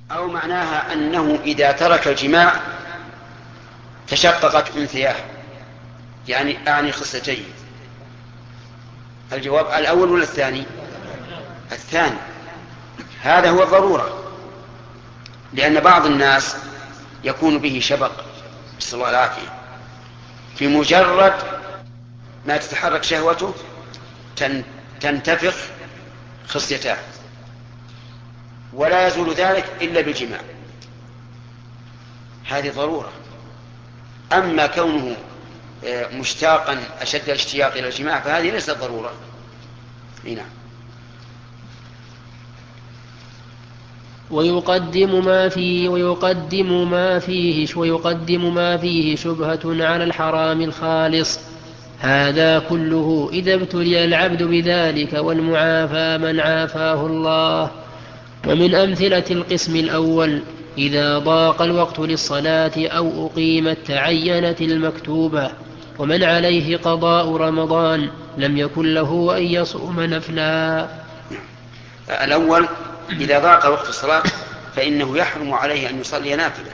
أو معناها أنه إذا ترك الجماع تشققت أنثياه، يعني أعني خصيتين. الجواب الأول ولا الثاني؟ الثاني. هذا هو الضرورة، لأن بعض الناس يكون به شبق نسأل الله العافية، في مجرد ما تتحرك شهوته تنتفخ خصيتاه، ولا يزول ذلك إلا بالجماع. هذه ضرورة. أما كونه مشتاقا أشد الاشتياق إلى الجماع فهذه ليست ضرورة. نعم. ويقدم ما فيه شبهة على الحرام الخالص. هذا كله إذا ابتلي العبد بذلك، والمعافى من عافاه الله. ومن أمثلة القسم الأول: إذا ضاق الوقت للصلاة أو أقيمت تعينت المكتوبة، ومن عليه قضاء رمضان لم يكن له أن يصوم نفلا. الأول: إذا ضاق وقت الصلاة فإنه يحرم عليه أن يصلي نافلة.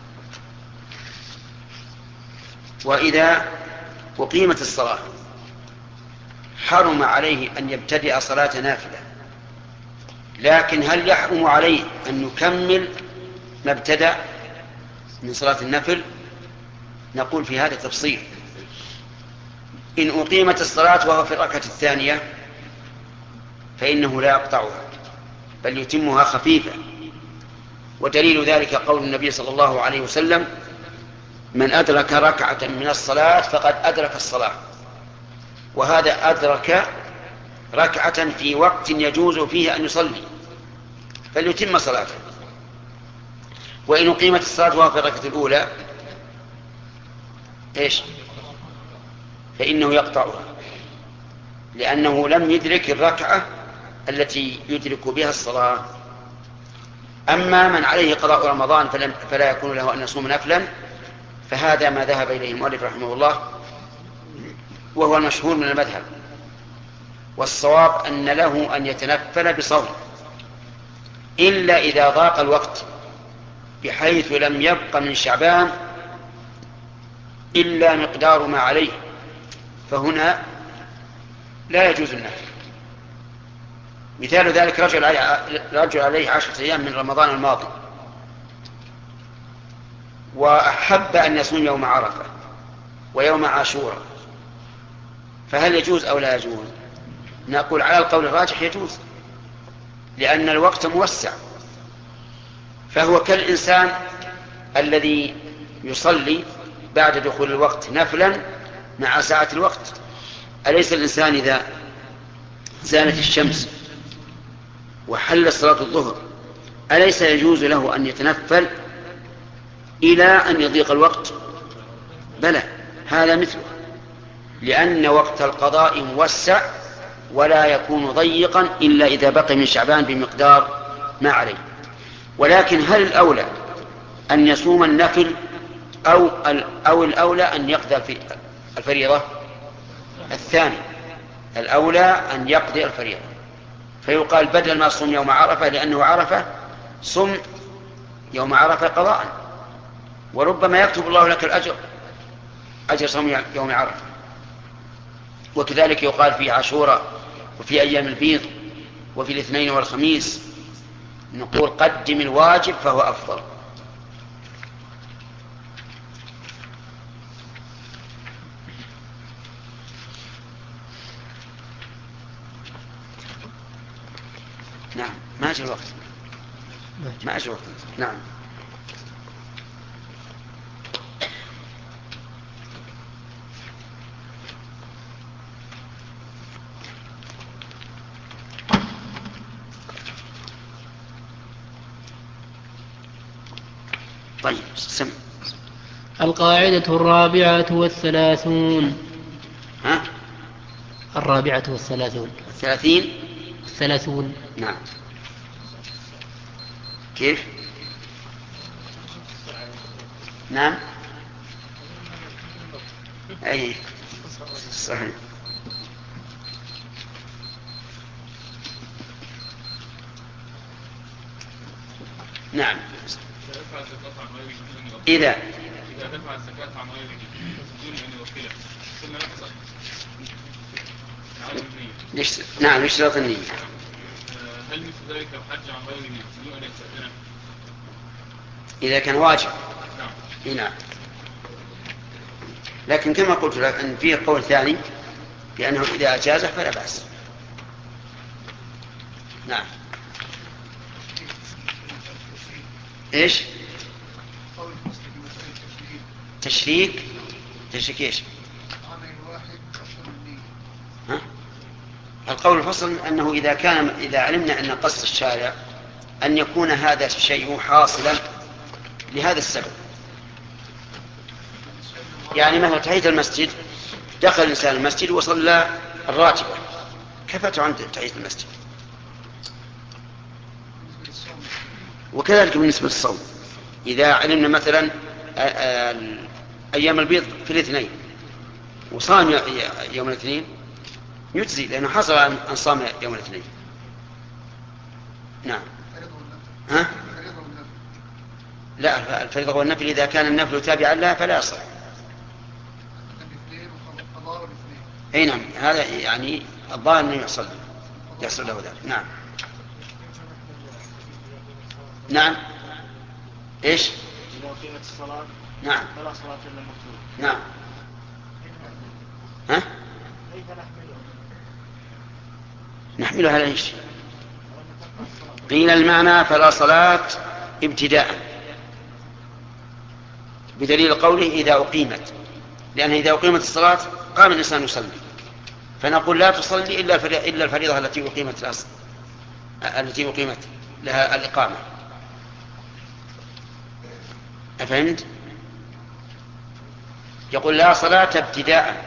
وإذا أقيمت الصلاة حرم عليه أن يبتدئ صلاة نافلة، لكن هل يحرم عليه أن يكمل ما ابتدأ من صلاة النفل؟ نقول في هذا تفصيل. إن أقيمت الصلاة وهو في الركعة الثانية فإنه لا يقطعها بل يتمها خفيفة، ودليل ذلك قول النبي صلى الله عليه وسلم: من أدرك ركعة من الصلاة فقد أدرك الصلاة. وهذا أدرك ركعة في وقت يجوز فيه أن يصلي فليتم صلاته. وإن أقيمت الصلاة وهو في الركعة الأولى فإنه يقطعها، لأنه لم يدرك الركعة التي يدرك بها الصلاة. أما من عليه قضاء رمضان فلا يكون له أن يصوم نفلا، فهذا ما ذهب إليه المؤلف رحمه الله، وهو المشهور من المذهب. والصواب أن له أن يتنفل بصوم، إلا إذا ضاق الوقت بحيث لم يبق من شعبان إلا مقدار ما عليه، فهنا لا يجوز النفل. مثال ذلك: رجل عليه 10 أيام من رمضان الماضي وأحب أن يصوم يوم عرفة ويوم عاشوراء، فهل يجوز أو لا يجوز؟ نقول على القول الراجح يجوز، لأن الوقت موسع. فهو كالإنسان الذي يصلي بعد دخول الوقت نفلا مع ساعة الوقت. أليس الإنسان إذا زالت الشمس وحل صلاة الظهر أليس يجوز له أن يتنفل إلى أن يضيق الوقت؟ بلى، هذا مثله، لأن وقت القضاء موسع ولا يكون ضيقا إلا إذا بقي من شعبان بمقدار ما عليه. ولكن هل الأولى أن يصوم النفل أو الأولى أن يقضي الفريضة؟ الثاني، الأولى أن يقضي الفريضة. فيقال بدل ما صوم يوم عرفة لأنه عرفة صم يوم عرفة قضاء، وربما يكتب الله لك أجر صوم يوم عرفة. وكذلك يقال في عاشوراء وفي أيام البيض وفي الاثنين والخميس، نقول قدم الواجب فهو أفضل. نعم، ما أجل الوقت. نعم. طيب، سم. القاعدة 34. ها؟ 34. 30. نعم. كيف؟ نعم، أي صحيح. نعم. إذا دفع الزكاة عن غيره بدون أن يوكله ثم يقصد نعم يشترط النية. هل مثل ذلك الحج عن غيره بدون أن يستأذنه؟ إذا كان واجب. نعم. نعم. لكن كما قلت لك أن فيه قول ثاني بأنه إذا أجازه فلا بأس. نعم. إيش؟ تشريك إيش؟ ها؟ القول الفصل أنه إذا علمنا أن قصد الشارع أن يكون هذا الشيء حاصلا لهذا السبب، يعني مثلا تحية المسجد، دخل الإنسان المسجد وصلى الراتبة كفته عند تحية المسجد، وكذلك بالنسبة للصوم. إذا علمنا مثلا أيام البيض في الاثنين وصام يوم الاثنين يجزي لأنه حصل أن صام يوم الاثنين. نعم. ها؟ لا، الفريضة والنفل إذا كان النفل تابعا لها فلا يصح. أي نعم، هذا يعني الظاهر أنه يحصل له ذلك. نعم. نعم. إيش؟ إذا قيمت الصلاة نعم فلا صلاة إلا المكتوبة. نعم. ها؟ نحملها على إيش؟ قيل المعنى فلا صلاة ابتداء بدليل قوله إذا أقيمت، لأن إذا أقيمت الصلاة قام الإنسان يصلي، فنقول لا تصلي إلا الفريضة التي أقيمت لها الإقامة. أفهمت؟ يقول لا صلاة ابتداء،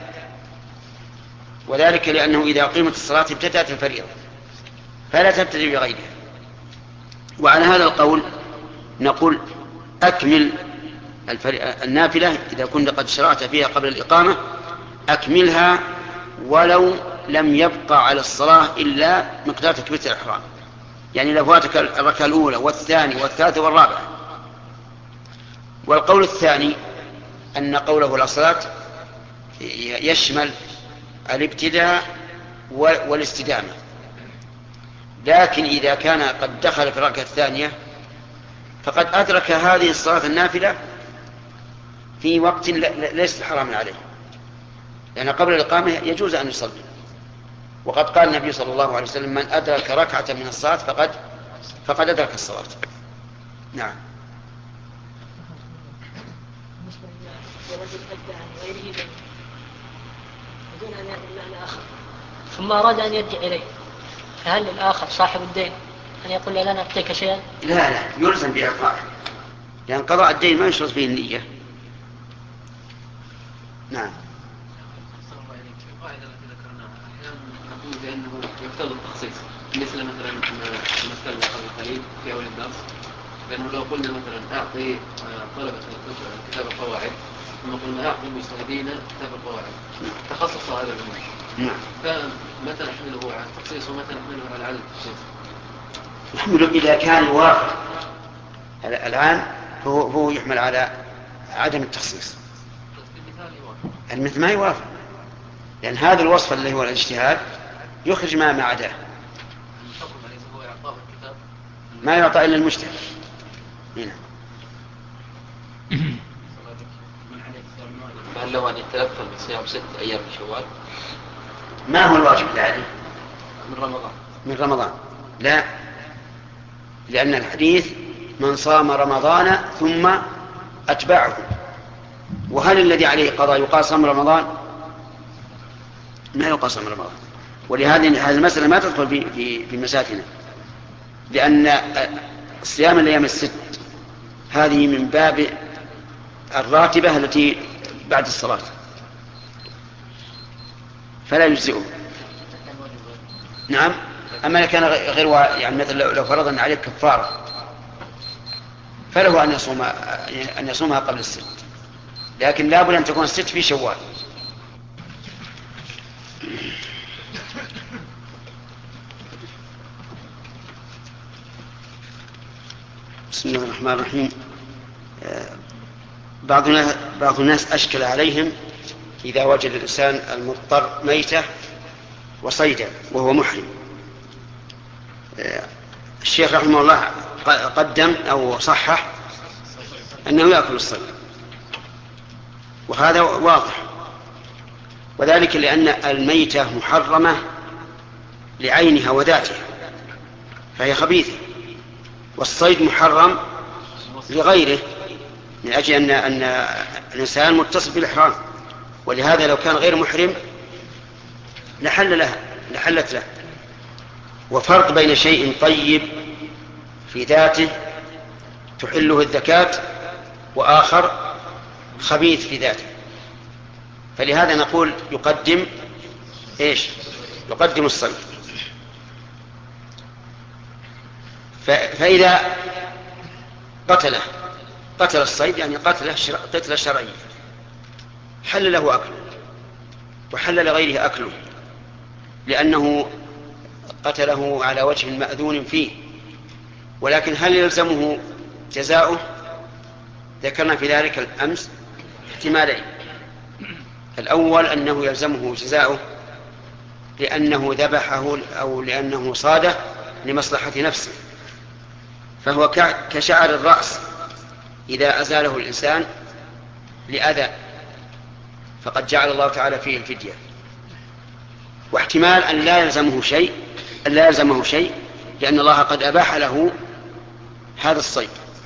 وذلك لأنه إذا أقيمت الصلاة ابتدأت الفريضة فلا تبتدئ بغيرها. وعلى هذا القول نقول أكمل النافلة إذا كنت قد شرعت فيها قبل الإقامة أكملها ولو لم يبقى على الصلاة إلا مقدار تكبيرة الإحرام، يعني لو فاتك الركعة الأولى والثانية والثالثة والرابعة. والقول الثاني أن قوله لا صلاة يشمل الابتداء والاستدامة، لكن إذا كان قد دخل في الركعة الثانية فقد أدرك هذه الصلاة النافلة في وقت ليس حراما عليه، لأن قبل الإقامة يجوز أن يصلي، وقد قال النبي صلى الله عليه وسلم من أدرك ركعة من الصلاة فقد أدرك الصلاة. نعم. ثم أراد أن يرجع إليه، فهل الآخر صاحب الدين أن يقول له لن أعطيك شيئا؟ لا، يلزم بإعطائه، لأن قضاء الدين ما يشرط فيه النية. نعم. القاعدة التي ذكرناها أحيانا نقول بأنه يقتضي التخصيص، مثل مثلا ما استلنا قبل قليل في أول الدرس، بأنه لو قلنا مثلا أعطي طلبة كتاب القواعد ثم قلنا أعطي المجتهدين كتاب القواعد تخصص هذا العلم. نعم. فمتى نحمله على التخصيص ومتى نحمله على عدم التخصيص؟ نحمله إذا كان يوافق الآن هو يحمل على عدم التخصيص. المثل ما يوافق، لأن هذا الوصف اللي هو الاجتهاد يخرج ما عداه، ما يعطى إلا المجتهد. هنا فهل له أن يتلفل بصيام 6 أيام من شوال؟ ما هو الواجب عليه؟ من رمضان لا، لأن الحديث من صام رمضان ثم أتبعه، وهل الذي عليه قضاء يقاسم رمضان؟ ما يقاسم رمضان. ولهذه المسألة ما تدخل في مساكنه، لأن صيام الأيام 6 هذه من باب الراتبة التي بعد الصلاة فلا يجزئه. نعم. أما كان غير يعني مثل لو فرضنا عليك كفارة فله أن يصومها قبل 6، لكن لا بد أن تكون 6 في شوال. بسم الله الرحمن الرحيم. بعض الناس أشكل عليهم إذا وجد الإنسان المضطر ميتة وصيدا وهو محرم. الشيخ رحمه الله قدم أو صحح أنه يأكل الصيد، وهذا واضح، وذلك لأن الميتة محرمة لعينها وذاتها فهي خبيثة، والصيد محرم لغيره من أجل أن الإنسان متصف بالإحرام، ولهذا لو كان غير محرم لحلت له. وفرق بين شيء طيب في ذاته تحله الزكاة وآخر خبيث في ذاته، فلهذا نقول يقدم يقدم الصيد. فإذا قتل الصيد يعني قتل شرعي حل له أكله وحل لغيره أكله، لأنه قتله على وجه مأذون فيه. ولكن هل يلزمه جزاؤه؟ ذكرنا في ذلك الأمس احتمالين: الأول أنه يلزمه جزاؤه لأنه ذبحه أو لأنه صاده لمصلحة نفسه، فهو كشعر الرأس إذا أزاله الإنسان لأذى فقد جعل الله تعالى فيه الفدية. واحتمال أن لا يلزمه شيء لأن الله قد أباح له هذا الصيد،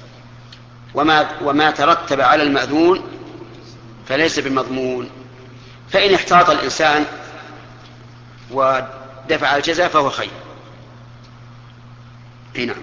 وما ترتب على المأذون فليس بمضمون. فإن احتاط الإنسان ودفع الجزاء فهو خير. نعم.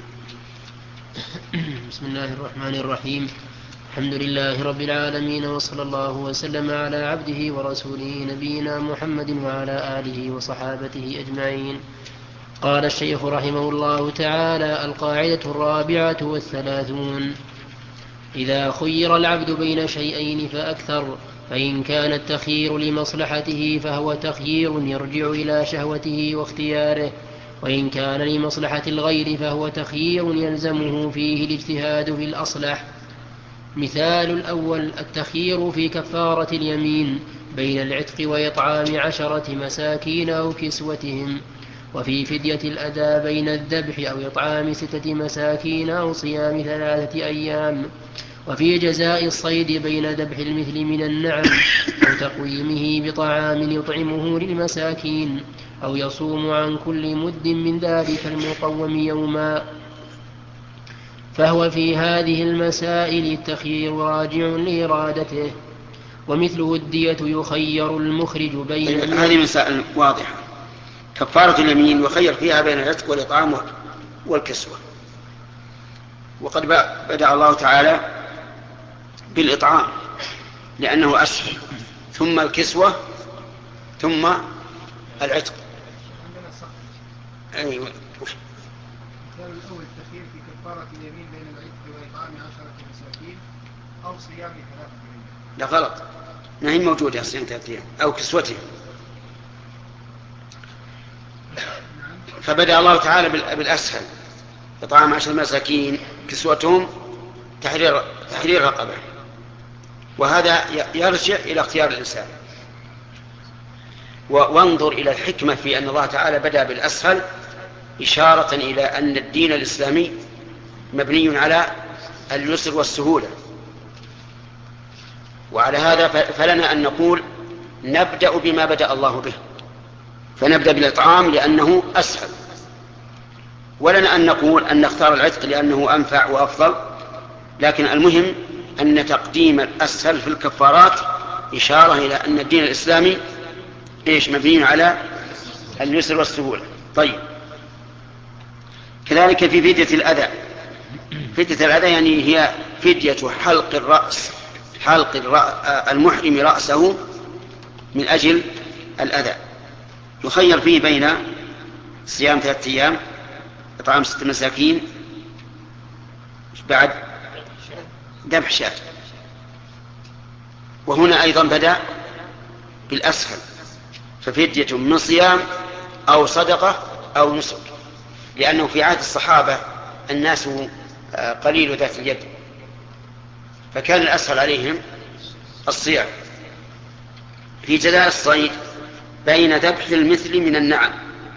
بسم الله الرحمن الرحيم. الحمد لله رب العالمين، وصلى الله وسلم على عبده ورسوله نبينا محمد وعلى آله وصحابته أجمعين. قال الشيخ رحمه الله تعالى: القاعدة 34: إذا خير العبد بين شيئين فأكثر، فإن كان التخيير لمصلحته فهو تخيير يرجع إلى شهوته واختياره، وإن كان لمصلحة الغير فهو تخيير يلزمه فيه الاجتهاد في الأصلح. مثال الأول: التخيير في كفارة اليمين بين العتق وإطعام 10 مساكين أو كسوتهم، وفي فدية الأداء بين الذبح أو إطعام 6 مساكين أو صيام 3 أيام، وفي جزاء الصيد بين ذبح المثل من النعم أو تقويمه بطعام يطعمه للمساكين، أو يصوم عن كل مد من ذلك المقوم يوما. فهو في هذه المسائل التخيير راجع لإرادته. ومثله الدية يخير المخرج بين هذه مسائل واضحة. كفارة اليمين يخير فيها بين العتق والإطعام والكسوة، وقد بدأ الله تعالى بالإطعام لأنه أسهل، ثم الكسوة، ثم العتق. أيوة. الأول التخيير في كفارة اليمين بين العتق وإطعام 10 مساكين أو صيام 3 أيام. لا، غلط، ما هي موجودة صيام 3 أيام أو كسوتهم. فبدأ الله تعالى بالأسهل: إطعام 10 مساكين، كسوتهم، تحرير رقبة. وهذا يرجع إلى اختيار الإنسان. وانظر إلى الحكمة في أن الله تعالى بدأ بالأسهل إشارة إلى أن الدين الإسلامي مبني على اليسر والسهولة. وعلى هذا فلنا أن نقول نبدأ بما بدأ الله به، فنبدأ بالإطعام لأنه أسهل، ولنا أن نقول أن نختار العتق لأنه أنفع وأفضل. لكن المهم أن تقديم الأسهل في الكفارات إشارة إلى أن الدين الإسلامي مبني على اليسر والسهولة. طيب، كذلك في فدية الأذى. فدية الأذى يعني هي فدية حلق المحرم رأسه من أجل الأذى. يخير فيه بين صيام 3 أيام، إطعام 6 مساكين، بعد ذبح شاة. وهنا أيضا بدأ بالأسهل، ففدية من صيام أو صدقة أو نسك، لأنه في عهد الصحابة الناس قليل ذات اليد، فكان الأسهل عليهم الصيام. في جزاء الصيد بين ذبح المثل من النعم،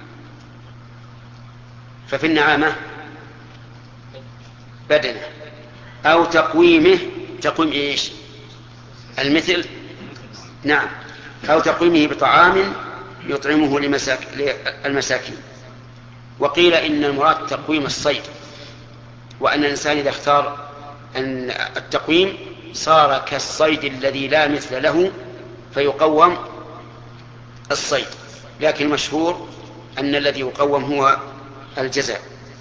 ففي النعامة بدنه أو تقويمه، تقويم إيش؟ المثل، نعم، أو تقويمه بطعام يطعمه للمساكين. وقيل إن المراد تقويم الصيد، وأن الإنسان إذا اختار أن التقويم صار كالصيد الذي لا مثل له فيقوم الصيد، لكن المشهور أن الذي يقوم هو الجزاء.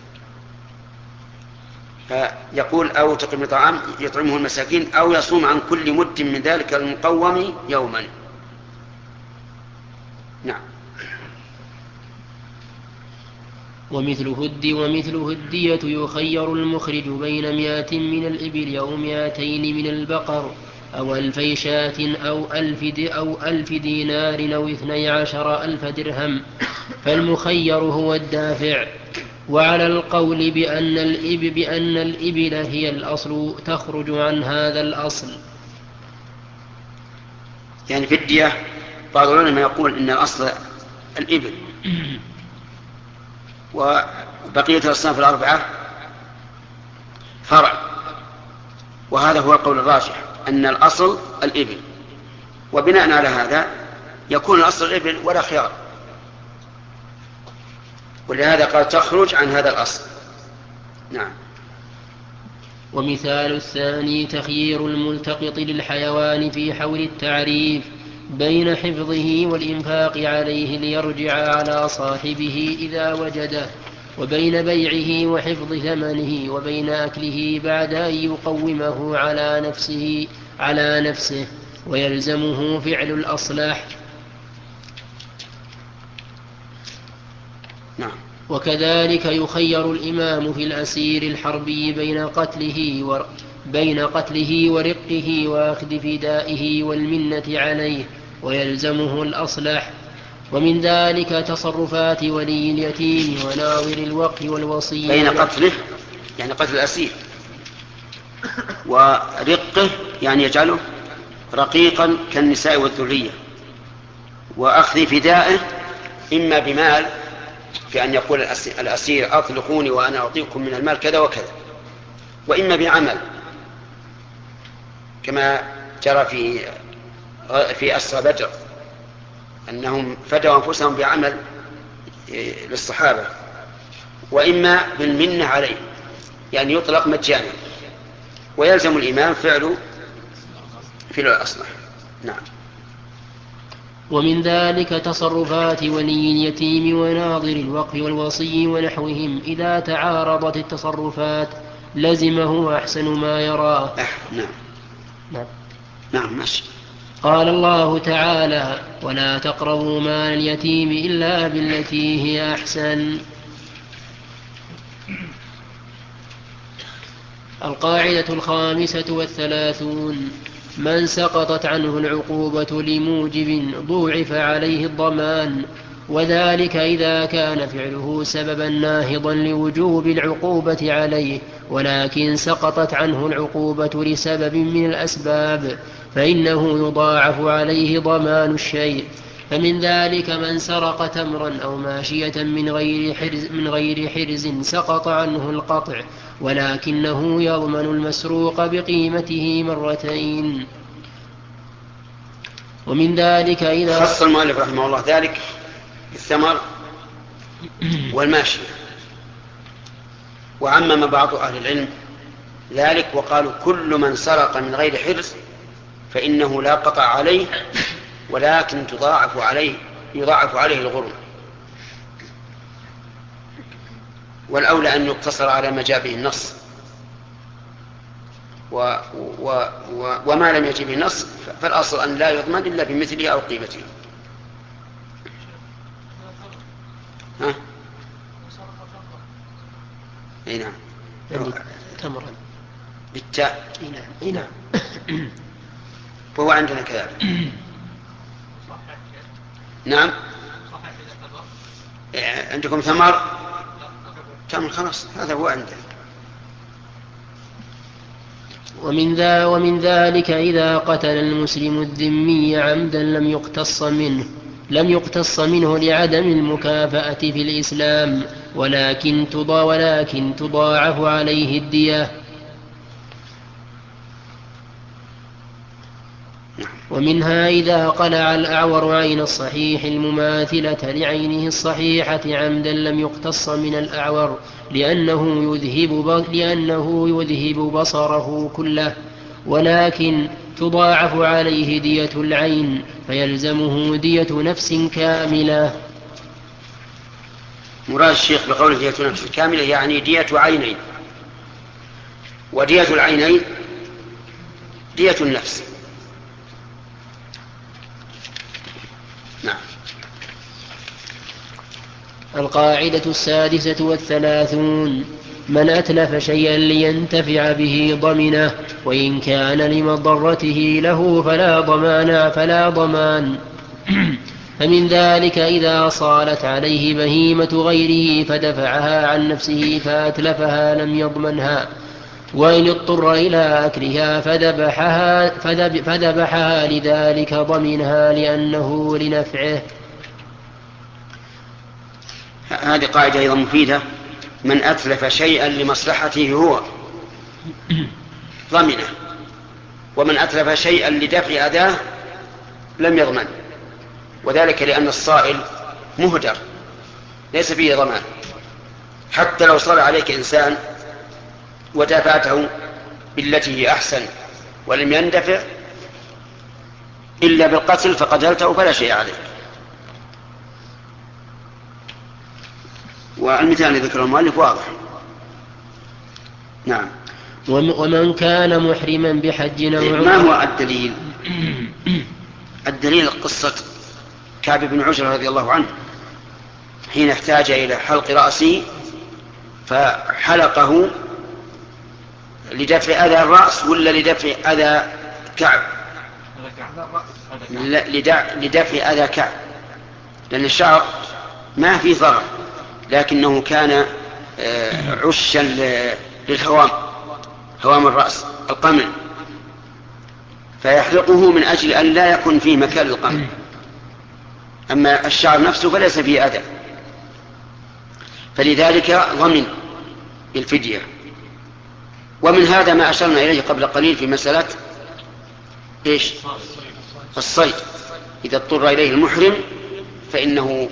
فيقول أو تقويم طعام يطعمه المساكين أو يصوم عن كل مد من ذلك المقوم يوما. نعم. ومثله الدية يخير المخرج بين 100 من الإبل أو 200 من البقر أو 2000 شاة أو 1000 دينار أو 12,000 درهم، فالمخير هو الدافع. وعلى القول بأن الإبل هي الأصل تخرج عن هذا الأصل. يعني في الدية بعض العلماء يقول إن الأصل الإبل، وبقية الأصناف الأربعة فرع، وهذا هو القول الراجح أن الأصل الإبل، وبناء على هذا يكون الأصل الإبل ولا خيار، ولهذا قال تخرج عن هذا الأصل. نعم. ومثال الثاني تخيير الملتقط للحيوان في حول التعريف بين حفظه والإنفاق عليه ليرجع على صاحبه إذا وجده، وبين بيعه وحفظ ثمنه، وبين أكله بعد أن يقومه على نفسه ويلزمه فعل الأصلح. نعم. وكذلك يخير الإمام في الأسير الحربي بين قتله ورقه وأخذ فدائه والمنة عليه ويلزمه الأصلح. ومن ذلك تصرفات ولي اليتيم وناظر الوقف والوصي بين قتله يعني قتل الأسير، ورقه يعني يجعله رقيقا كالنساء والذرية، وأخذ فدائه إما بمال بأن يقول الأسير أطلقوني وأنا أعطيكم من المال كذا وكذا، وإما بعمل كما جرى في أسرى بدر أنهم فدوا أنفسهم بعمل للصحابة، وإما بالمنة عليه يعني يطلق مجانا، ويلزم الإمام فعل الأصلح. نعم. ومن ذلك تصرفات ولي اليتيم وناظر الوقف والوصي ونحوهم إذا تعارضت التصرفات لزمه أحسن ما يراه. نعم ماشي. قال الله تعالى: ولا تقربوا مال اليتيم إلا بالتي هي أحسن. القاعدة 35 من سقطت عنه العقوبة لموجب ضوعف عليه الضمان، وذلك إذا كان فعله سببا ناهضا لوجوب العقوبة عليه، ولكن سقطت عنه العقوبة لسبب من الأسباب فإنه يضاعف عليه ضمان الشيء. فمن ذلك من سرق تمرا أو ماشية من غير حرز سقط عنه القطع، ولكنه يضمن المسروق بقيمته مرتين. ومن ذلك إذا خص المؤلف رحمه الله ذلك الثمر والماشية، وعمم بعض أهل العلم ذلك وقالوا كل من سرق من غير حرز فإنه لا قطع عليه، ولكن يضاعف عليه الغرم. والأولى أن يقتصر على ما جاء به النص، وما لم يجب به النص فالأصل أن لا يضمن إلا بمثله أو قيمته. اي نعم تمرا بالتاء. اي نعم وهو عندنا كذلك. نعم عندكم ثمر تمر خلاص هذا هو عندنا. ومن ذلك إذا قتل المسلم الذمي عمدا لم يقتص منه لعدم المكافأة في الإسلام، ولكن تضاعف عليه الدية. ومنها إذا قلع الأعور عين الصحيح المماثلة لعينه الصحيحة عمدا لم يقتص من الأعور لأنه يذهب بصره كله، ولكن تضاعف عليه دية العين فيلزمه دية نفس كاملة. مراد الشيخ بقوله دية نفس كاملة يعني دية عينين، ودية العينين دية النفس. نعم. القاعدة 36 من أتلف شيئا لينتفع به ضمنه، وإن كان لمضرته له فلا ضمان. فمن ذلك إذا صالت عليه بهيمة غيره فدفعها عن نفسه فأتلفها لم يضمنها، وإن اضطر إلى أكلها فذبحها لذلك ضمنها لأنه لنفعه. هذه قاعدة أيضا مفيدة. من أتلف شيئا لمصلحته هو ضمنه، ومن أتلف شيئا لدفع أذاه لم يضمن، وذلك لأن الصائل مهدر ليس فيه ضمان. حتى لو صار عليك إنسان ودافعته بالتي هي أحسن ولم يندفع إلا بالقتل فقتلته فلا شيء عليك. والمثال الذي ذكره المؤلف واضح. نعم. ومن كان محرما بحج أو عمرة. ما هو الدليل؟ الدليل قصة كعب بن عجرة رضي الله عنه حين احتاج إلى حلق رأسه فحلقه لدفع أذى الرأس ولا لدفع أذى كعب؟ لدفع أذى كعب، لأن الشعر ما فيه ضرر، لكنه كان عشا للهوام، هوام الرأس القمل، فيحلقه من أجل أن لا يكون فيه مكان للقمل. أما الشعر نفسه فليس فيه أذى، فلذلك ضمن بالفدية. ومن هذا ما أشرنا إليه قبل قليل في مسألة إيش؟ الصيد. إذا اضطر إليه المحرم فإنه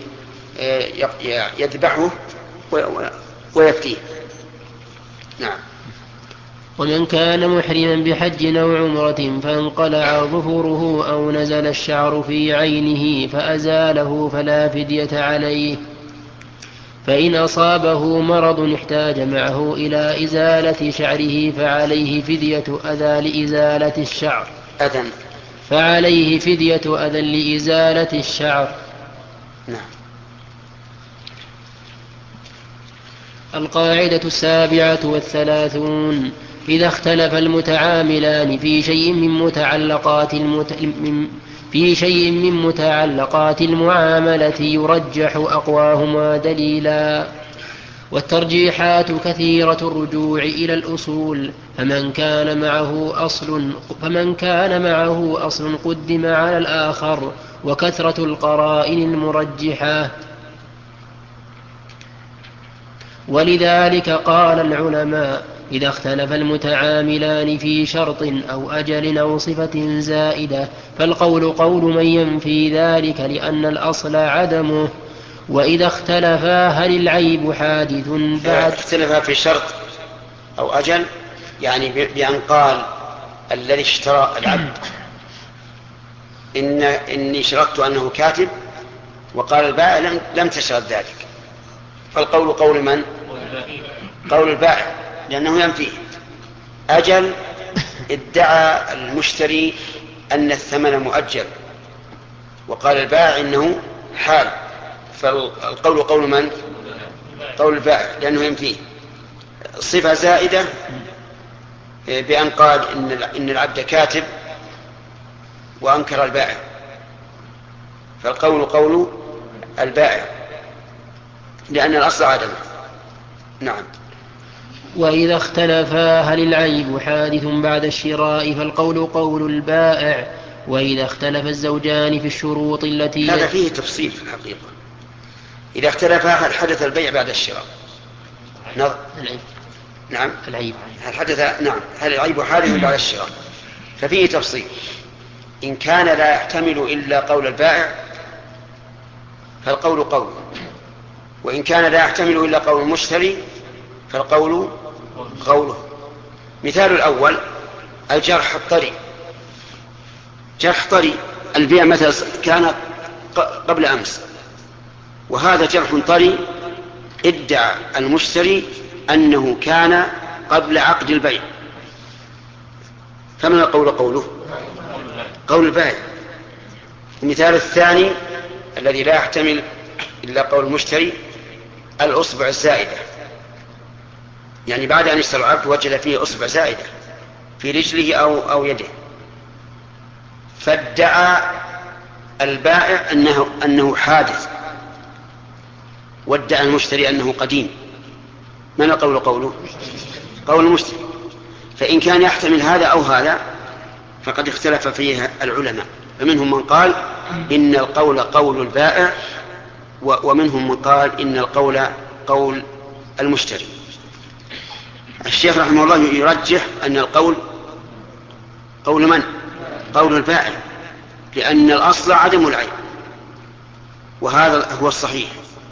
يذبحه ويفتيه. نعم. ومن كان محرما بحج أو عمرة فانقلع ظفره أو نزل الشعر في عينه فأزاله فلا فدية عليه. فإن أصابه مرض احتاج معه إلى إزالة شعره فعليه فدية أذى لإزالة الشعر. فعليه فدية أذى لإزالة الشعر. نعم. القاعدة 37 إذا اختلف المتعاملان في شيء من متعلقات المعاملة يرجح أقواهما دليلا، والترجيحات كثيرة الرجوع إلى الأصول، فمن كان معه أصل قدم على الآخر، وكثرة القرائن المرجحة. ولذلك قال العلماء إذا اختلف المتعاملان في شرط أو أجل أو صفة زائدة فالقول قول من ينفي ذلك لأن الأصل عدمه. وإذا اختلفا هل العيب حادث بعد اختلفا في شرط أو أجل، يعني بأن قال الذي اشترى العبد إني شرطت أنه كاتب، وقال البائع لم تشرط ذلك، فالقول قول من؟ قول البائع لأنه ينفيه. أجل ادعى المشتري أن الثمن مؤجل وقال البائع إنه حال، فالقول قول من؟ قول البائع لأنه ينفيه. صفة زائدة بأن قال إن العبد كاتب وأنكر البائع، فالقول قول البائع لأن الأصل عدمه. نعم. وإذا اختلفا هل العيب حادث بعد الشراء فالقول قول البائع. وإذا اختلف الزوجان في الشروط التي هذا فيه تفصيل في الحقيقة. إذا اختلفا هل حدث البيع بعد الشراء؟ العيب. نعم العيب هل العيب حادث بعد الشراء؟ ففيه تفصيل. إن كان لا يحتمل إلا قول البائع فالقول قول، وإن كان لا يحتمل إلا قول المشتري فالقول قوله. مثال الأول الجرح الطري. جرح طري، البيع مثلا كان قبل أمس، وهذا جرح طري ادعى المشتري أنه كان قبل عقد البيع، فمن القول قوله؟ قول البائع. المثال الثاني الذي لا يحتمل إلا قول المشتري الأصبع الزائدة، يعني بعد أن اشترى العبد وجد فيه أصبع زائدة في رجله أو يده، فادعى البائع أنه حادث، وادعى المشتري أنه قديم. من القول قوله؟ قول المشتري. فإن كان يحتمل هذا أو هذا فقد اختلف فيه العلماء، فمنهم من قال إن القول قول البائع، ومنهم من قال إن القول قول المشتري. الشيخ رحمه الله يرجح أن القول قول من؟ قول البائع، لأن الأصل عدم العيب، وهذا هو الصحيح.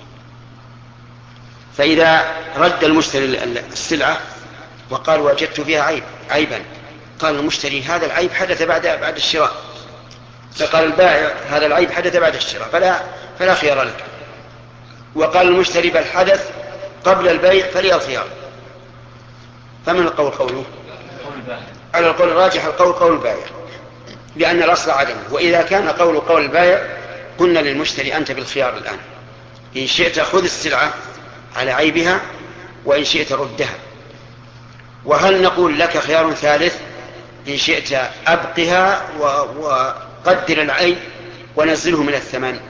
فإذا رد المشتري السلعة وقال وجدت فيها عيبا، قال المشتري هذا العيب حدث بعد الشراء، فقال البائع هذا العيب حدث بعد الشراء فلا خيار لك، وقال المشتري بل حدث قبل البيع فلي الخيار. فمن القول قوله؟ على القول الراجح القول قول البائع، لأن الأصل عدمه. وإذا كان قول البائع قلنا للمشتري أنت بالخيار الآن، إن شئت خذ السلعة على عيبها، وإن شئت ردها. وهل نقول لك خيار ثالث إن شئت أبقها وقدر العيب ونزله من الثمن؟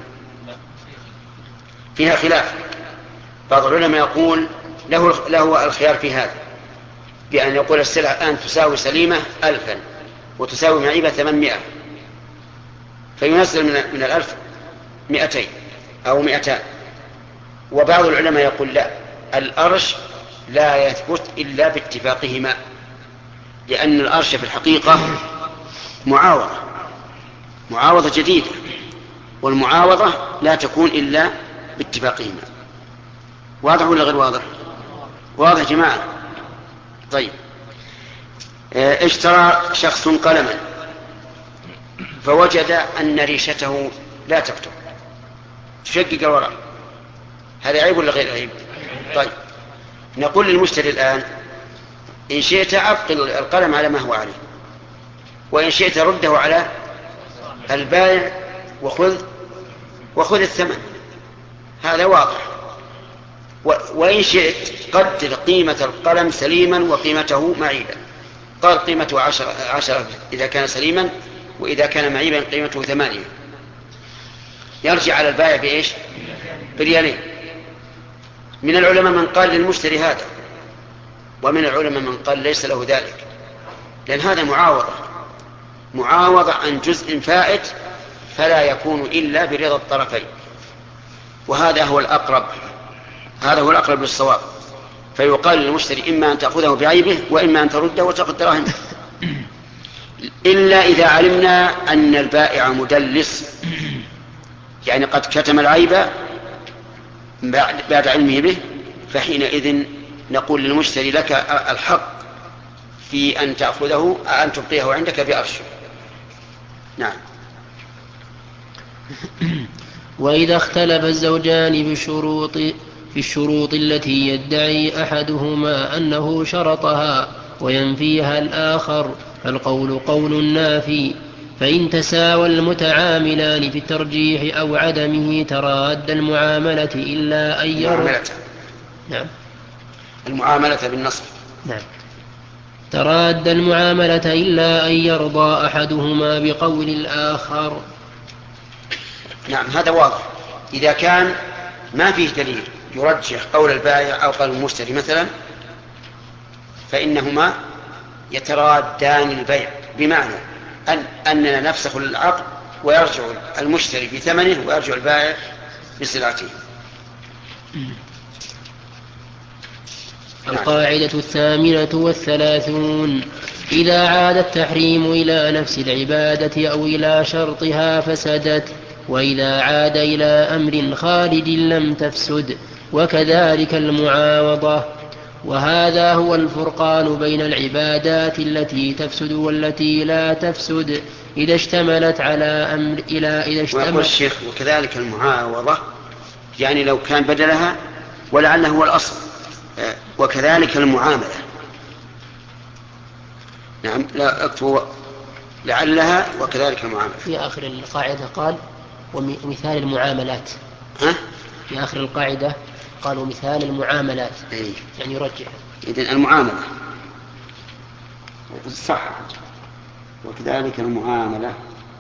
فيها خلاف. بعض العلماء يقول له الخيار في هذا، بأن يقول السلعة الآن تساوي سليمة 1000 وتساوي معيبة 800، فينزل من 1000 200 أو 200. وبعض العلماء يقول لا، الأرش لا يثبت إلا باتفاقهما، لأن الأرش في الحقيقة معاوضة جديدة، والمعاوضة لا تكون إلا باتفاقهما. واضح ولا غير واضح؟ واضح جماعة. طيب، اشترى شخص قلما فوجد أن ريشته لا تكتب، تشقق الورق، هذا عيب ولا غير عيب؟ طيب، نقول للمشتري الآن إن شئت أبقل القلم على ما هو عليه، وإن شئت رده على البائع وخذ الثمن، هذا واضح. وإن شئت قدر قيمة القلم سليما وقيمته معيبا، قال قيمته 10 إذا كان سليما، وإذا كان معيبا قيمته 8. يرجع على البائع بإيش؟ بريالين. من العلماء من قال للمشتري هذا، ومن العلماء من قال ليس له ذلك، لأن هذا معاوضة عن جزء فائت، فلا يكون إلا برضا الطرفين، وهذا هو الأقرب للصواب. فيقال للمشتري إما أن تأخذه بعيبه وإما أن ترده وتأخذ دراهم، إلا إذا علمنا أن البائع مدلس، يعني قد كتم العيب بعد علمه به، فحينئذ نقول للمشتري لك الحق في أن تأخذه أن تبقيه عندك بأرشه. نعم. وإذا اختلف الزوجان في الشروط التي يدعي أحدهما أنه شرطها وينفيها الآخر فالقول قول النافي. فإن تساوى المتعاملان في الترجيح أو عدمه تراد المعاملة إلا أن يرى. نعم. المعاملة بالنصب. نعم. تراد المعاملة إلا أن يرضى أحدهما بقول الآخر. نعم، هذا واضح. إذا كان ما فيه دليل يرجح قول البائع أو قول المشتري مثلا، فإنهما يترادان البيع، بمعنى أننا نفسخ العقد ويرجع المشتري بثمنه ويرجع البائع بسلعته. القاعدة 38. إذا عاد التحريم إلى نفس العبادة أو إلى شرطها فسدت، وإذا عاد إلى أمر خارج لم تفسد، وكذلك المعاوضة. وهذا هو الفرقان بين العبادات التي تفسد والتي لا تفسد إذا اشتملت على أمر إذا اشتملت. ويقول الشيخ وكذلك المعاوضة، يعني لو كان بدلها ولعله هو الأصل، وكذلك المعاملة. نعم، لا أكتب لعلها وكذلك المعاملة. في آخر القاعدة قال ومثال المعاملات. في آخر القاعدة قالوا مثال المعاملات. يعني يرجح. إذن المعاملة صح، وكذلك المعاملة.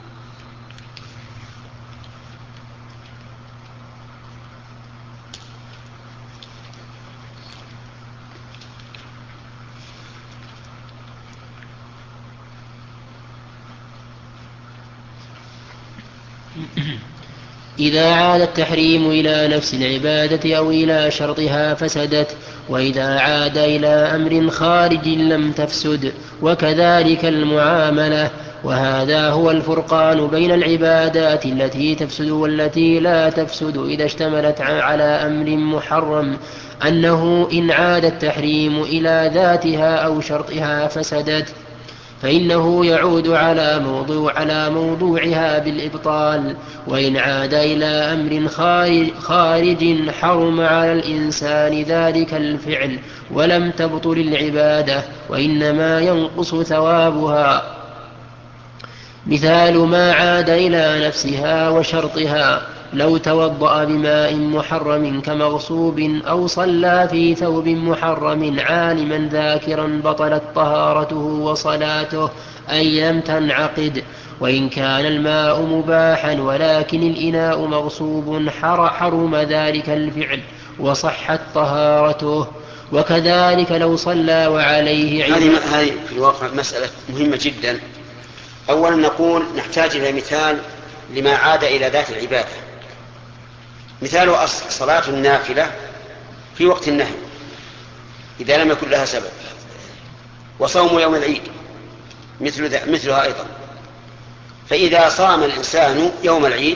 إذا عاد التحريم إلى نفس العبادة أو إلى شرطها فسدت، وإذا عاد إلى أمر خارج لم تفسد، وكذلك المعاملة. وهذا هو الفرقان بين العبادات التي تفسد والتي لا تفسد إذا اشتملت على أمر محرم، أنه إن عاد التحريم إلى ذاتها أو شرطها فسدت، فإنه يعود على موضوعها بالإبطال. وإن عاد إلى أمر خارج حرم على الإنسان ذلك الفعل ولم تبطل العبادة، وإنما ينقص ثوابها. مثال ما عاد إلى نفسها وشرطها: لو توضأ بماء محرم كمغصوب أو صلى في ثوب محرم عالما ذاكرا بطلت طهارته وصلاته أي لم تنعقد. وإن كان الماء مباحا ولكن الإناء مغصوب حرم ذلك الفعل وصحت طهارته. وكذلك لو صلى وعليه هذه في الواقع مسألة مهمة جدا. أولا نقول نحتاج إلى مثال لما عاد إلى ذات العبادة. مثال صلاة النافلة في وقت النهي إذا لم يكن لها سبب، وصوم يوم العيد مثلها أيضا. فإذا صام الإنسان يوم العيد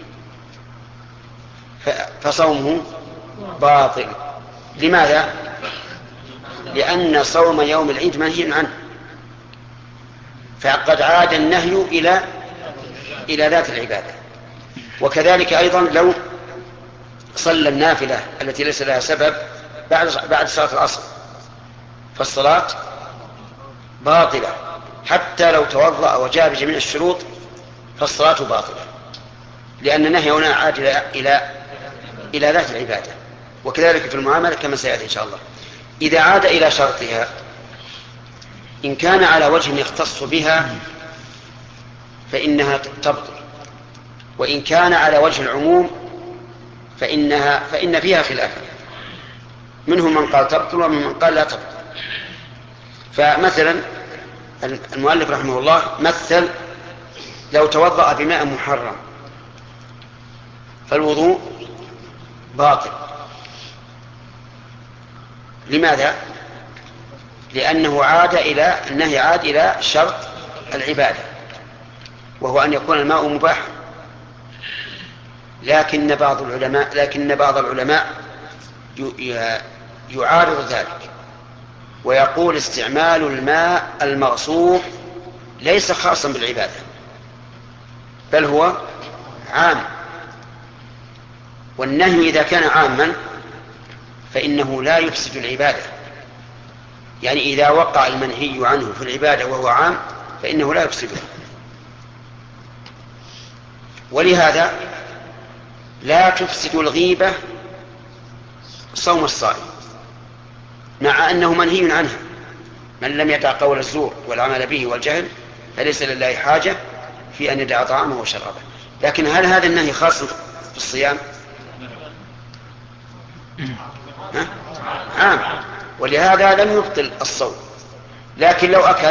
فصومه باطل. لماذا؟ لأن صوم يوم العيد منهي عنه، فقد عاد النهي إلى ذات العبادة. وكذلك أيضا لو صلى النافلة التي ليس لها سبب بعد صلاة العصر فالصلاة باطلة، حتى لو توضأ وجاء بجميع الشروط فالصلاة باطلة، لأن النهي هنا عاد إلى ذات العبادة. وكذلك في المعاملة كما سيأتي إن شاء الله. إذا عاد إلى شرطها إن كان على وجه يختص بها فإنها تبطل، وإن كان على وجه العموم فإن فيها خلافا، منهم من قال تبطل ومن من قال لا تبطل. فمثلا المؤلف رحمه الله مثل لو توضأ بماء محرم فالوضوء باطل. لماذا؟ لأنه النهي عاد إلى شرط العبادة، وهو أن يكون الماء مباح. لكن بعض العلماء يعارض ذلك ويقول استعمال الماء المغصوب ليس خاصا بالعبادة بل هو عام، والنهي إذا كان عاما فإنه لا يفسد العبادة. يعني إذا وقع المنهي عنه في العبادة وهو عام فإنه لا يفسدها. ولهذا لا تفسد الغيبة صوم الصائم مع أنه منهي عنها. من لم يدع قول الزور والعمل به والجهل فليس لله حاجة في أن يدع طعامه وشرابه. لكن هل هذا النهي خاص في الصيام؟ عام. ولهذا لم يبطل الصوم، لكن لو أكل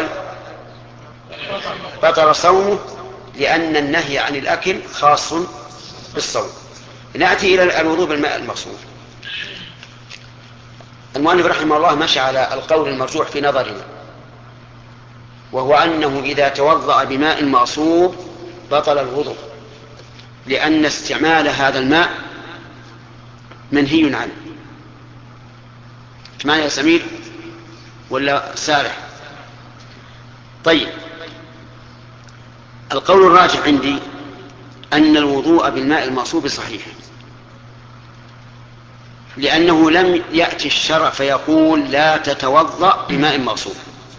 بطل صومه، لأن النهي عن الأكل خاص بالصوم. نأتي إلى الوضوء بالماء المغصوب. المؤلف رحمه الله مشى على القول المرجوح في نظرنا، وهو أنه إذا توضأ بماء مغصوب بطل الوضوء، لأن استعمال هذا الماء منهي عنه. معنا يا سمير ولا سارح؟ طيب، القول الراجح عندي أن الوضوء بالماء المغصوب صحيح، لأنه لم يأتي الشرع فيقول لا تتوضأ بماء مغصوب،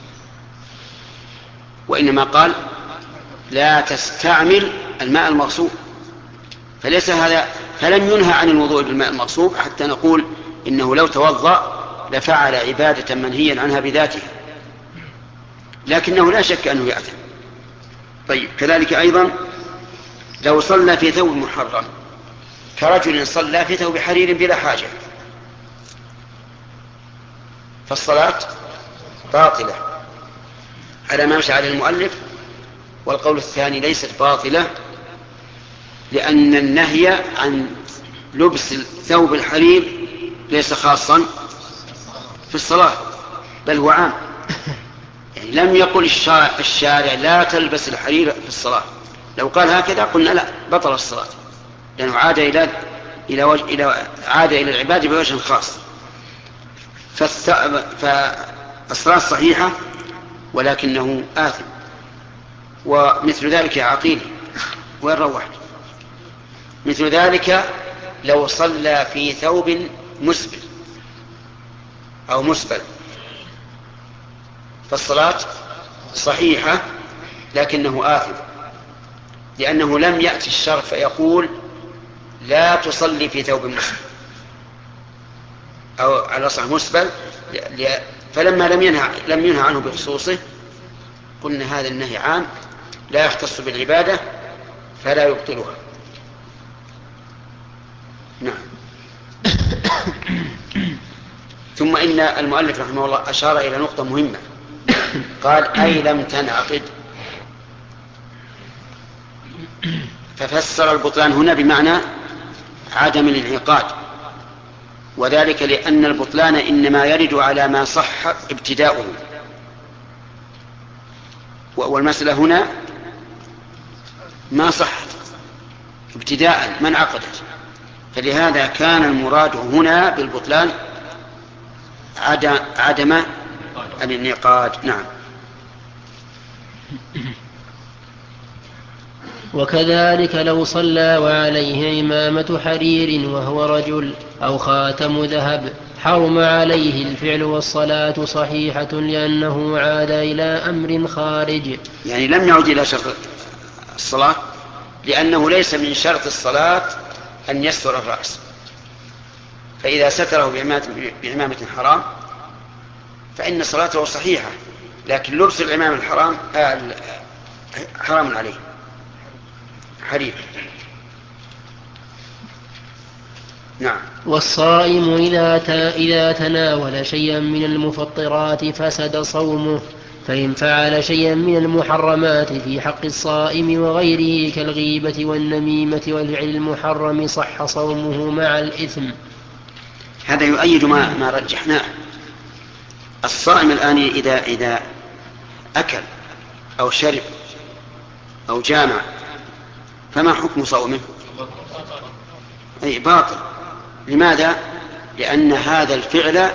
وإنما قال لا تستعمل الماء المغصوب، فليس هذا، فلم ينهى عن الوضوء بالماء المغصوب حتى نقول إنه لو توضأ لفعل عبادة منهيا عنها بذاته، لكنه لا شك أنه يأثم. طيب، كذلك أيضا لو صلى في ثوب محرم، كرجل صلى في ثوب حرير بلا حاجة، فالصلاة باطلة على ما مشى عليه المؤلف. والقول الثاني ليست باطلة، لأن النهي عن لبس ثوب الحرير ليس خاصا في الصلاة، بل هو عام. يعني لم يقل الشارع لا تلبس الحرير في الصلاة، لو قال هكذا قلنا لا، بطل الصلاة، لأنه عاد إلى العبادة بوجه خاص. فالصلاة صحيحة ولكنه آثم. ومثل ذلك يا عقيل، وين روحت؟ مثل ذلك لو صلى في ثوب مسبل أو مسبل، فالصلاة صحيحة لكنه آثم، لأنه لم يأتي الشرع فيقول لا تصلي في ثوب مسبل أو على صح مسبل، فلما لم ينهى عنه بخصوصه قلنا هذا النهي عام لا يختص بالعبادة فلا يبطلها. نعم. ثم إن المؤلف رحمه الله أشار إلى نقطة مهمة، قال أي لم تنعقد، ففسر البطلان هنا بمعنى عدم الانعقاد، وذلك لأن البطلان إنما يرد على ما صح ابتداؤه، والمسألة هنا ما صحت ابتداء، ما انعقدت، فلهذا كان المراد هنا بالبطلان عدم الانعقاد. نعم. وكذلك لو صلى وعليه عمامة حرير وهو رجل أو خاتم ذهب حرم عليه الفعل والصلاة صحيحة، لأنه عاد إلى أمر خارج، يعني لم يعد إلى شرط الصلاة، لأنه ليس من شرط الصلاة أن يستر الرأس، فإذا ستره بعمامة حرام فإن صلاته صحيحة، لكن لبس العمام الحرام حرام عليه حرير. نعم. والصائم إذا تناول شيئا من المفطرات فسد صومه، فإن فعل شيئا من المحرمات في حق الصائم وغيره كالغيبة والنميمة والفعل المحرم صح صومه مع الإثم. هذا يؤيد ما رجحناه. الصائم الآن إذا أكل أو شرب أو جامع فما حكم صومه؟ أي باطل. لماذا؟ لأن هذا الفعل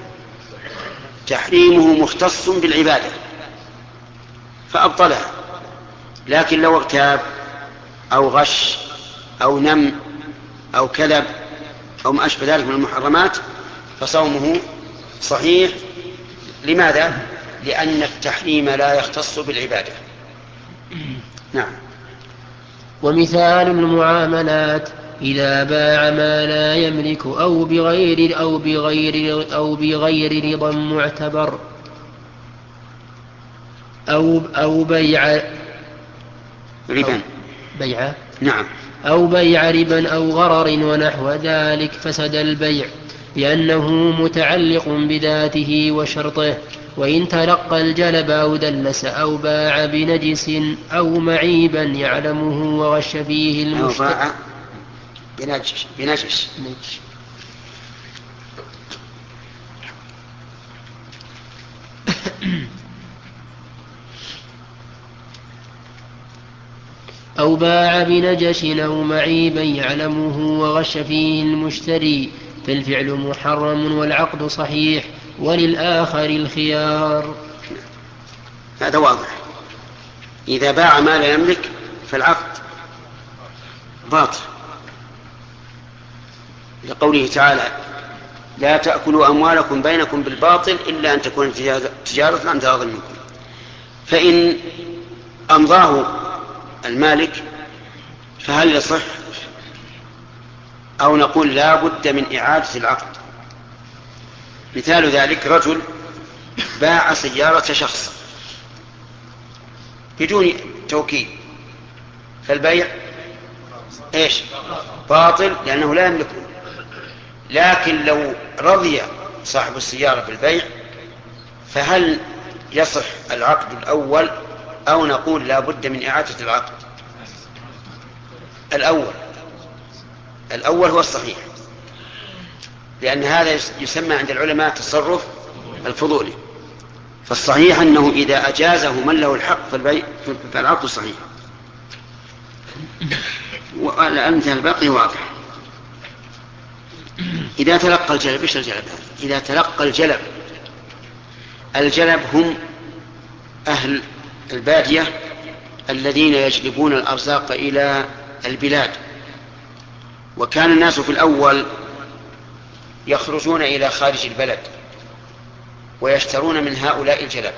تحريمه مختص بالعبادة فأبطلها، لكن لو اغتاب أو غش أو نم أو كذب أو ما أشبه ذلك من المحرمات فصومه صحيح. لماذا؟ لأن التحريم لا يختص بالعبادة. نعم. ومثال المعاملات إذا باع ما لا يملك أو بغير رضا معتبر أو بيع نعم، أو بيع ربا أو غرر ونحو ذلك فسد البيع، لأنه متعلق بذاته وشرطه. وإن تلقى الجلب أو دلس أو باع بنجس أو معيبا يعلمه وغش فيه المشتري أو باع بنجس أو باع بنجش أو معيبا يعلمه وغش فيه المشتري فالفعل محرم والعقد صحيح وللآخر الخيار. هذا واضح. إذا باع ما لا يملك فالعقد باطل، لقوله تعالى لا تأكلوا أموالكم بينكم بالباطل إلا أن تكون تجارة عن تراض منكم. فإن أمضاه المالك فهل يصح أو نقول لا بد من إعادة العقد؟ مثال ذلك رجل باع سيارة شخص بدون توكيل، فالبيع ايش؟ باطل لأنه لا يملكه. لكن لو رضي صاحب السيارة بالبيع فهل يصح العقد الأول أو نقول لا بد من إعادة العقد؟ الأول هو الصحيح، لأن هذا يسمى عند العلماء تصرف الفضولي. فالصحيح أنه إذا أجازه من له الحق في فالعقد صحيح. والأمثلة الباقي واضح. إذا تلقى الجلب، إيش الجلب هذا؟ إذا تلقى الجلب هم أهل البادية الذين يجلبون الأرزاق إلى البلاد. وكان الناس في الأول يخرجون إلى خارج البلد ويشترون من هؤلاء الجلب،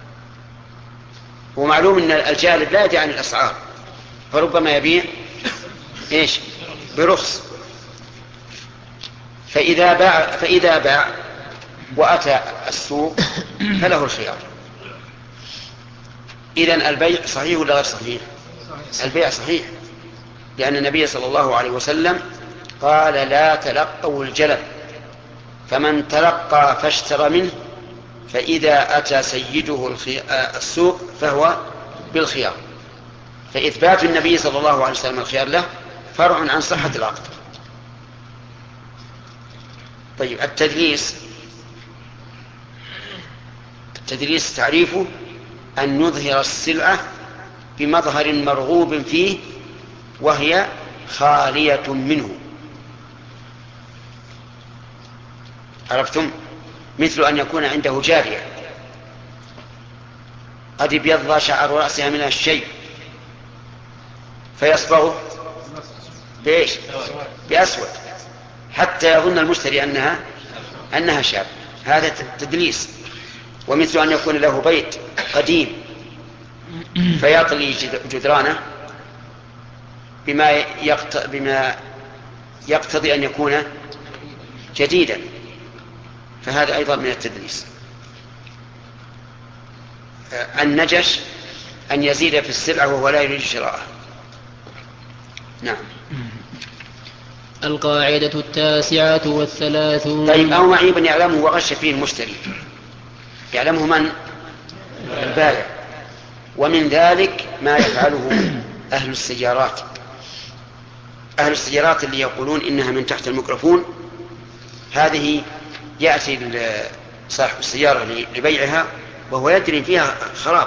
ومعلوم أن الجالب لا يدري عن الأسعار، فربما يبيع إيش؟ برخص. فإذا باع وأتى السوق فله الخيار. إذن البيع صحيح ولا غير صحيح؟ البيع صحيح، لأن النبي صلى الله عليه وسلم قال لا تلقوا الجلب، فمن تلقى فاشترى منه فإذا أتى سيده السوق فهو بالخيار. فإثبات النبي صلى الله عليه وسلم الخيار له فرع عن صحة العقد. طيب التدليس تعريفه أن يظهر السلعة بمظهر مرغوب فيه وهي خالية منه. عرفتم؟ مثل أن يكون عنده جارية قد ابيض شعر رأسها من الشيء فيصبغه بإيش؟ بأسود حتى يظن المشتري أنها شاب. هذا تدليس. ومثل أن يكون له بيت قديم فيطلي جدرانه بما يقتضي أن يكون جديدا، فهذا أيضا من التدليس. النجش أن يزيد في السلعة وهو لا يريد شراءها. نعم. القاعدة 39. طيب أو معيبا يعلمه وغش فيه المشتري، يعلمه من؟ البائع. ومن ذلك ما يفعله أهل السيارات اللي يقولون إنها من تحت الميكروفون. هذه يأتي صاحب السيارة لبيعها وهو يدري فيها خراب،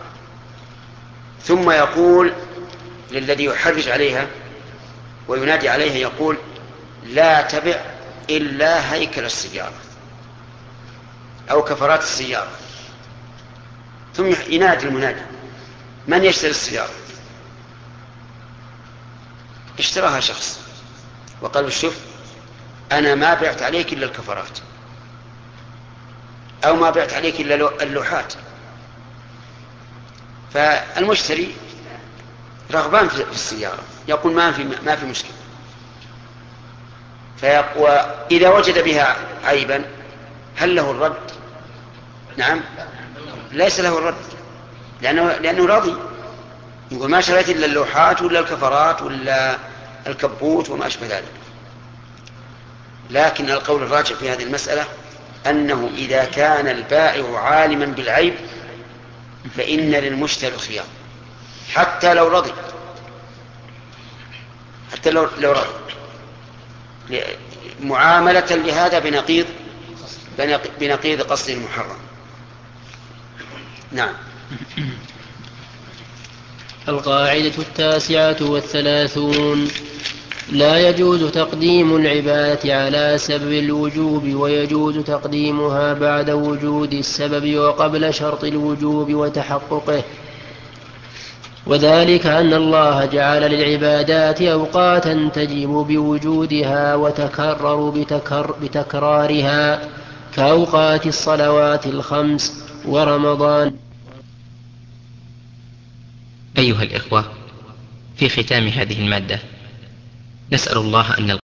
ثم يقول للذي يحرج عليها وينادي عليها يقول لا تبع إلا هيكل السيارة أو كفرات السيارة. ثم ينادي المنادي من يشتري السيارة؟ اشتراها شخص وقال شوف أنا ما بعت عليك إلا الكفرات أو ما بعت عليك إلا اللوحات. فالمشتري رغبان في السيارة يقول ما في مشكلة. وإذا وجد بها عيبا هل له الرد؟ نعم، ليس له الرد لأنه راضي، يقول ما شريت إلا اللوحات ولا الكفرات ولا الكبوت وما أشبه ذلك. لكن القول الراجح في هذه المسألة أنه إذا كان البائع عالما بالعيب فإن للمشتري الخيار حتى لو رضي، حتى لو رضي، معاملة لهذا بنقيض قصد المحرم. نعم. القاعدة 39 لا يجوز تقديم العبادة على سبب الوجوب، ويجوز تقديمها بعد وجود السبب وقبل شرط الوجوب وتحققه، وذلك أن الله جعل للعبادات أوقاتا تجب بوجودها وتكرر بتكرارها كأوقات الصلوات الخمس ورمضان. أيها الإخوة، في ختام هذه المادة نسأل الله أن